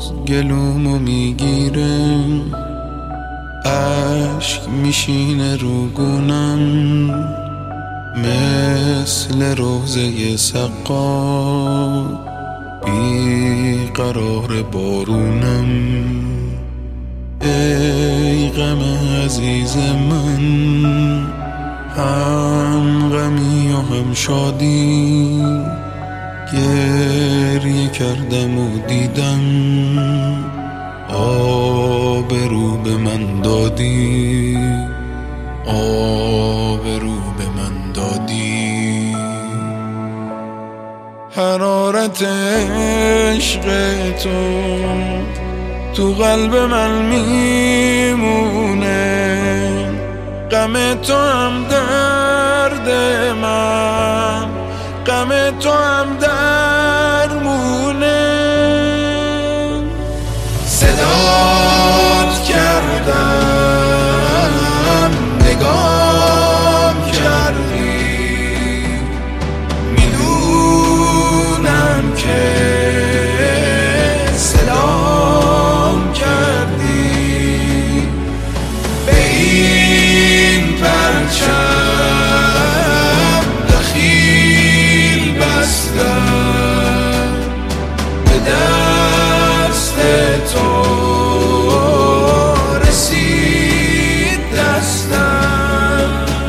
گلومو میگیره، اشک میشینه رو گونم، مثل روزه سقا بی قرار بارونم. ای غم عزیز من، هم غمی و هم شادی، گریه کردم و دیدم آبرو به من دادی، آبرو به من دادی. حرارت عشق تو قلب من میمونه، غم تو هم درد من، غم تو هم درمونه. صدات کردم نگام کردی، میدونم که سلام کردی، به این پرچم دخیل بستم، به دست تو رسید دستم.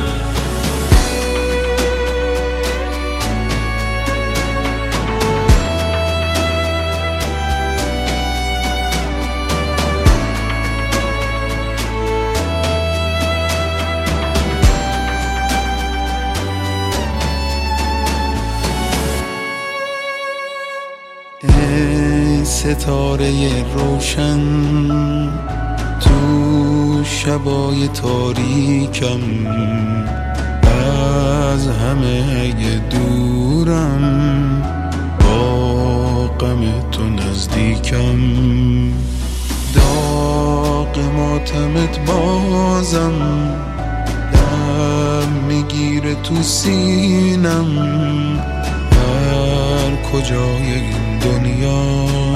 ای ستاره روشن تو شبای تاریکم، از همه اگه دورم با غم تو نزدیکم. داغ ماتمت بازم دم میگیره تو سینم، هر کجای این دنیا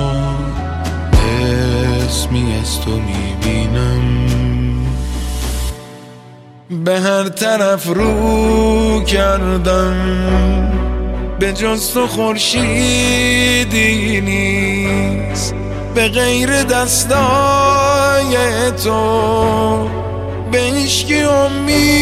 اسمی از تو میبینم. به هر طرف رو کردم به جز تو خورشیدی نیست، به غیر دستای تو به هیچکی امید